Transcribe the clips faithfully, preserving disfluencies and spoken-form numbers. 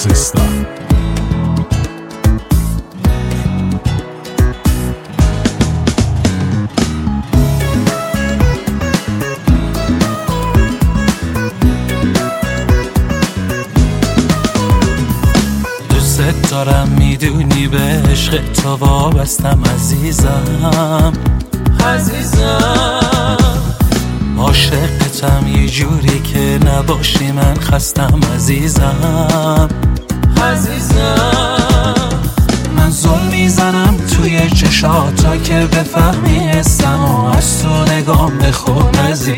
سیستم. دوست دارم میدونی به عشق تو وابستم عزیزم عزیزم عاشقتم یه جوری که نباشی من خستم عزیزم عزیزم من زل میزنم توی چشاتا که بفهمی حسم و از تو نگام بخون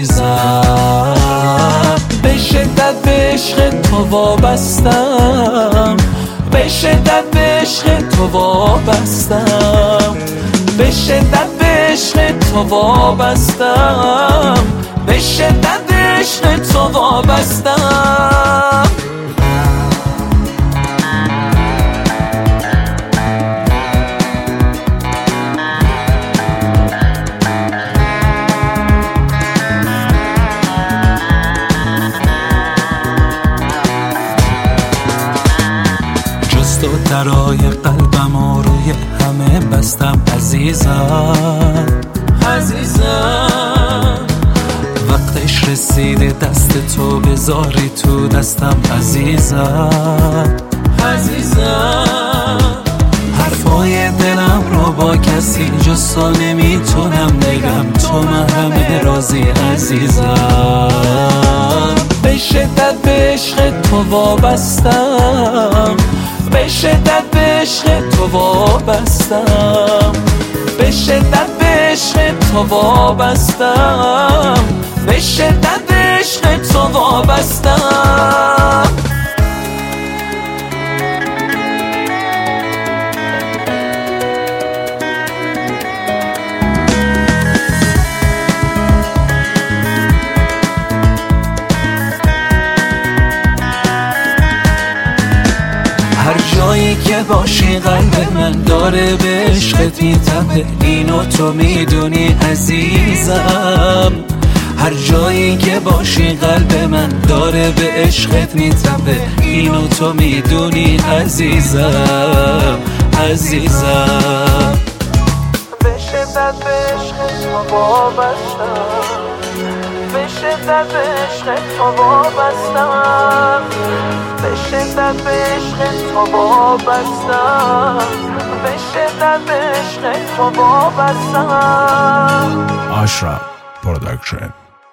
عزیزم به شدت به عشق تو وابستم به شدت به عشق تو وابستم به شدت به عشق تو وابستم به شدت به عشق تو وابستم تو درای قلبم و روی همه بستم عزیزم عزیزم وقتش رسیده دست تو بذاری تو دستم عزیزم عزیزم حرفای دلم رو با کسی جز تو نمیتونم بگم تو محرم رازی عزیزم به شدت به عشق تو وابستم به شدت به عشق تو وابستم به شدت به عشق تو وابستم به شدت به عشق تو وابستم هر جایی که باشی قلب من داره به عشقت میتپه اینو تو میدونی عزیزم هر جایی که باشی قلب من داره به عشقت میتپه اینو تو میدونی عزیزم عزیزم به شدت به عشق تو وابستم به شدت به عشق تو وابستم به شدت به عشق تو وابستم به شدت به عشق تو وابستم اشرف پروداکشن.